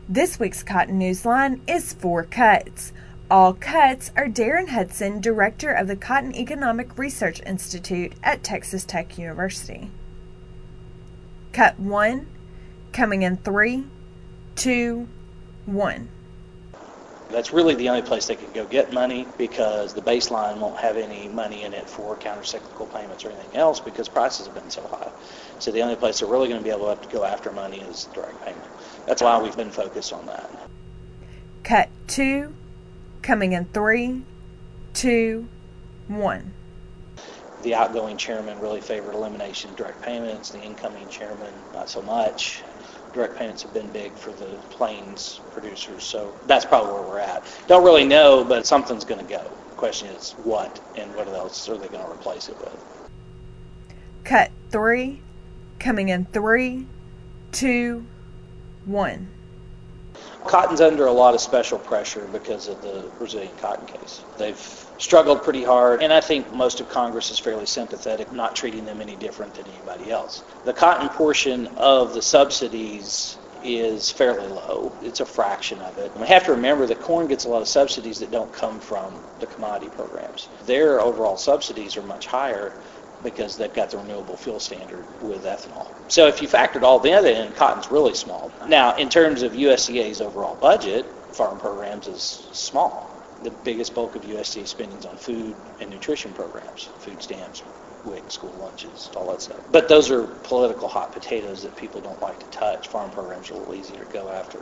This week's Cotton Newsline is 4 cuts. All cuts are Darren Hudson, Director of the Cotton Economic Research Institute at Texas Tech University. Cut 1, coming in 3, 2, 1. That's really the only place they can go get money, because the baseline won't have any money in it for counter-cyclical payments or anything else because prices have been so high. So the only place they're really going to be able to go after money is direct payment. That's why we've been focused on that. Cut 2, coming in 3, 2, 1. The outgoing chairman really favored elimination of direct payments. The incoming chairman, not so much. Direct payments have been big for the plains producers, so that's probably where we're at. Don't really know, but something's going to go. The question is what, and what else are they going to replace it with? Cut 3, coming in 3, 2, 1. Cotton's under a lot of special pressure because of the Brazilian cotton case. They've struggled pretty hard, and I think most of Congress is fairly sympathetic, not treating them any different than anybody else. The cotton portion of the subsidies is fairly low. It's a fraction of it. We have to remember that corn gets a lot of subsidies that don't come from the commodity programs. Their overall subsidies are much higher because they've got the renewable fuel standard with ethanol. So if you factored all that in, cotton's really small. Now, in terms of USDA's overall budget, farm programs is small. The biggest bulk of USDA spending is on food and nutrition programs, food stamps, WIC, school lunches, all that stuff. But those are political hot potatoes that people don't like to touch. Farm programs are a little easier to go after.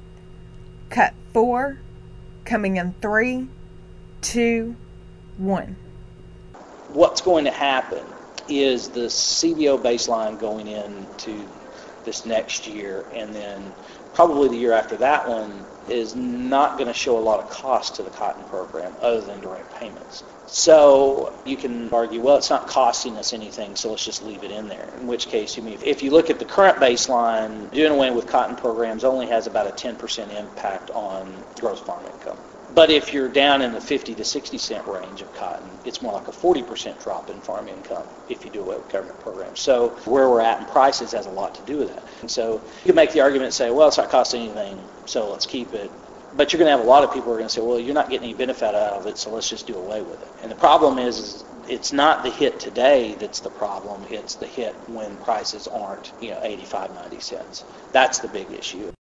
Cut 4, coming in 3, 2, 1. What's going to happen is the CBO baseline going into this next year, and then probably the year after that one, is not going to show a lot of cost to the cotton program other than direct payments. So you can argue, well, it's not costing us anything, so let's just leave it in there. In which case, if you look at the current baseline, doing away with cotton programs only has about a 10% impact on gross farm income. But if you're down in the 50 to 60 cent range of cotton, it's more like a 40% drop in farm income if you do away with government programs. So where we're at in prices has a lot to do with that. And so you can make the argument and say, well, it's not costing anything, so let's keep it. But you're going to have a lot of people who are going to say, well, you're not getting any benefit out of it, so let's just do away with it. And the problem is it's not the hit today that's the problem. It's the hit when prices aren't, 85, 90 cents. That's the big issue.